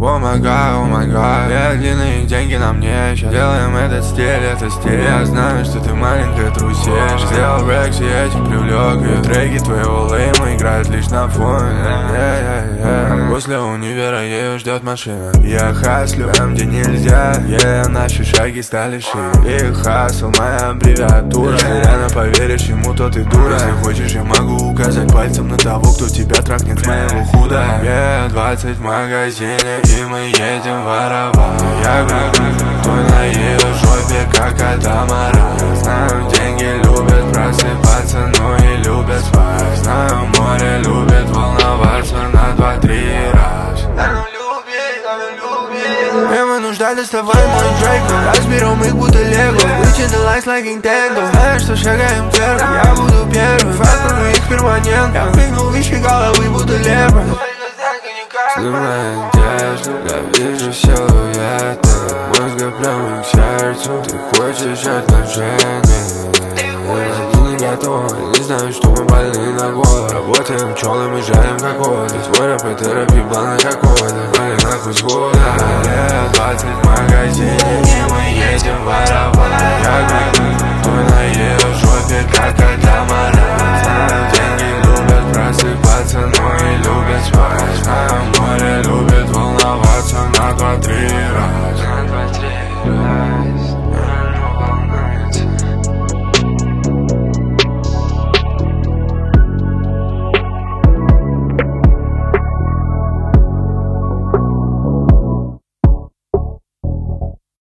О май гад, две длинные деньги на мне. Сейчас делаем этот стиль, это стиль. Я знаю, что ты маленькая трусишь. Сделал рекс, и я тебя привлек. И треки твоего лейма играют лишь на фоне. После универа ее ждет машина. Я хаслю там, где нельзя. Наши шаги стали шире. И хасл, моя аббревиатура. Реально поверишь ему, то ты дура. Если хочешь, я могу указать пальцем на того, кто тебя трахнет с моего худа. 20 в магазине, и мы едем воровать. Я говорю, твой на ее жопе, как катамаран. Знаю, деньги любят просыпаться, но и любят спать. Знаю, море любит волноваться на 2-3 раз. И мы нуждались с тобой, мой Дрейк. Разберем их, будто лего. Вычи the lights like Nintendo. Знаешь, что шагаем первым, я буду первым. Фактору их перманент. Я прыгнул выше головы, будто лепро. Снимай одежду, я вижу силуэты. Мозга прямо к сердцу. Ты хочешь отношения. Не готова, не знаю, что мы больны на голову. Работаем пчелами, жарим кокоты. Твой рэп и терапия плана какой-то. Вали нахуй с года. 20 в магазине, и мы едем воровать. Я говорю,